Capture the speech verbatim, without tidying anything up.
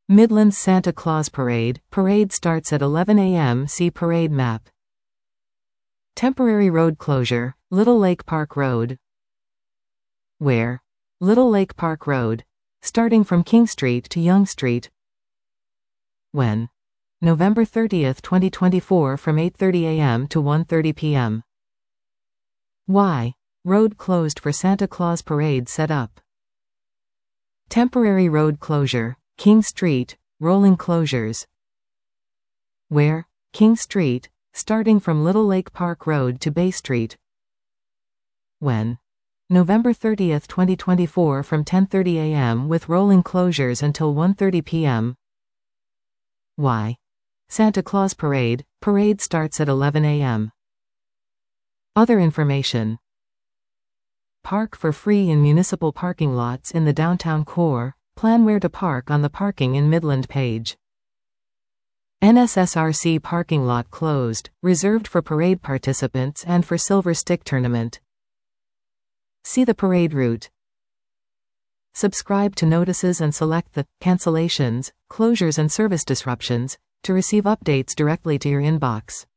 Midlands Santa Claus Parade. Parade starts at eleven a m See parade map. Temporary road closure. Little Lake Park Road. Where? Little Lake Park Road, starting from King Street to Yonge Street. When? November thirtieth, twenty twenty-four from eight thirty a m to one thirty p m Why? Road closed for Santa Claus Parade set up. Temporary road closure. King Street, rolling closures. Where? King Street, starting from Little Lake Park Road to Bay Street. When? November thirtieth, twenty twenty-four from ten thirty a m with rolling closures until one thirty p m Why? Santa Claus Parade. Parade starts at eleven a m Other information. Park for free in municipal parking lots in the downtown core. Plan where to park on the Parking in Midland page. N S S R C parking lot closed, reserved for parade participants and for Silver Stick Tournament. See the parade route. Subscribe to notices and select the cancellations, closures and service disruptions to receive updates directly to your inbox.